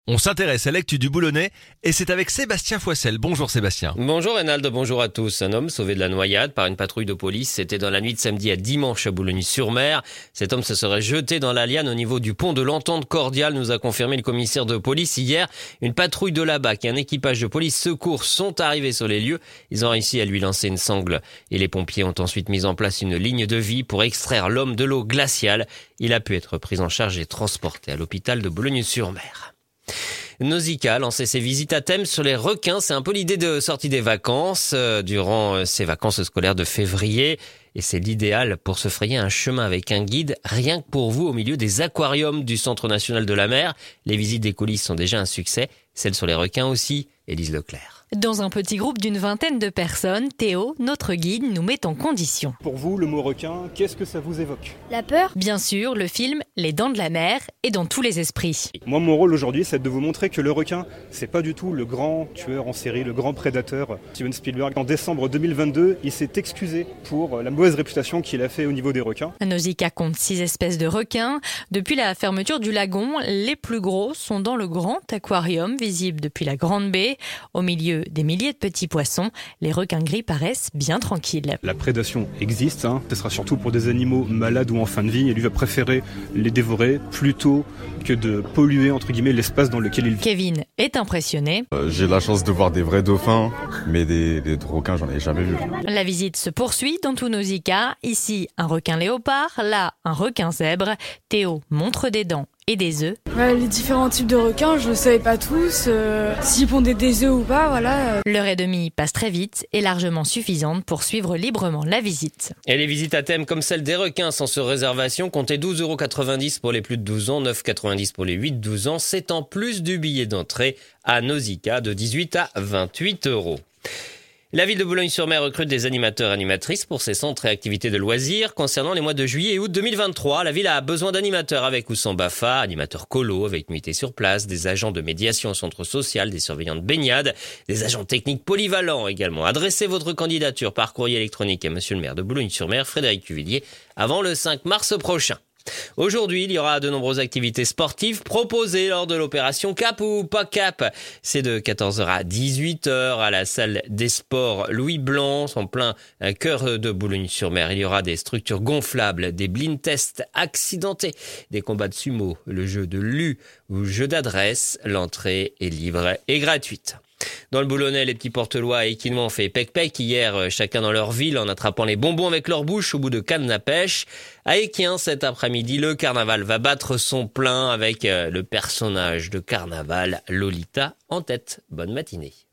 On s'intéresse à l'actu du Boulonnais et c'est avec Sébastien Foissel. Bonjour Sébastien. Bonjour Reynald, bonjour à tous. Un homme sauvé de la noyade par une patrouille de police, c'était dans la nuit de samedi à dimanche à Boulogne-sur-Mer. Cet homme se serait jeté dans la Liane au niveau du pont de l'Entente Cordiale, nous a confirmé le commissaire de police hier. Une patrouille de la BAC et un équipage de police secours sont arrivés sur les lieux. Ils ont réussi à lui lancer une sangle et les pompiers ont ensuite mis en place une ligne de vie pour extraire l'homme de l'eau glaciale. Il a pu être pris en charge et transporté à l'hôpital de Boulogne-sur-Mer. Nausicaa a lancé ses visites à thème sur les requins. C'est un peu l'idée de sortie des vacances durant ces vacances scolaires de février. Et c'est l'idéal pour se frayer un chemin avec un guide, rien que pour vous, au milieu des aquariums du Centre national de la mer. Les visites des coulisses sont déjà un succès. Celles sur les requins aussi, Élise Leclerc. Dans un petit groupe d'une vingtaine de personnes, Théo, notre guide, nous met en condition. Pour vous, le mot requin, qu'est-ce que ça vous évoque ? La peur ? Bien sûr, le film Les Dents de la Mer est dans tous les esprits. Moi, mon rôle aujourd'hui, c'est de vous montrer que le requin, c'est pas du tout le grand tueur en série, le grand prédateur. Steven Spielberg, en décembre 2022, il s'est excusé pour la mauvaise réputation qu'il a fait au niveau des requins. Nausicaa compte 6 espèces de requins. Depuis la fermeture du lagon, les plus gros sont dans le grand aquarium, visible depuis la Grande Baie. Au milieu des milliers de petits poissons, les requins gris paraissent bien tranquilles. La prédation existe, ce sera surtout pour des animaux malades ou en fin de vie, et lui va préférer les dévorer plutôt que de polluer entre guillemets l'espace dans lequel il vit. Kevin est impressionné. J'ai la chance de voir des vrais dauphins, mais des requins, j'en ai jamais vu. La visite se poursuit dans tout Nausicaa. Ici, un requin léopard, là, un requin zèbre. Théo montre des dents et des œufs. Les différents types de requins, je ne savais pas tous. S'ils pondaient des œufs ou pas, voilà. L'heure et demie passe très vite et largement suffisante pour suivre librement la visite. Et les visites à thème comme celle des requins sans sur réservation, comptez 12,90 € pour les plus de 12 ans, 9,90 € pour les 8-12 ans. C'est en plus du billet d'entrée à Nausicaa de 18 à 28 €. La ville de Boulogne-sur-Mer recrute des animateurs et animatrices pour ses centres et activités de loisirs. Concernant les mois de juillet et août 2023, la ville a besoin d'animateurs avec ou sans BAFA, animateurs colo avec nuitée sur place, des agents de médiation au centre social, des surveillants de baignade, des agents techniques polyvalents également. Adressez votre candidature par courrier électronique à monsieur le maire de Boulogne-sur-Mer, Frédéric Cuvillier, avant le 5 mars prochain. Aujourd'hui, il y aura de nombreuses activités sportives proposées lors de l'opération Cap ou pas Cap. C'est de 14h à 18h à la salle des sports Louis Blanc, en plein cœur de Boulogne-sur-Mer. Il y aura des structures gonflables, des blind tests accidentés, des combats de sumo, le jeu de lu ou jeu d'adresse. L'entrée est libre et gratuite. Dans le Boulonnais, les petits portelois et équinement ont fait pec-pec hier, chacun dans leur ville, en attrapant les bonbons avec leur bouche au bout de cannes à pêche. À Équien, cet après-midi, le carnaval va battre son plein avec le personnage de carnaval Lolita en tête. Bonne matinée.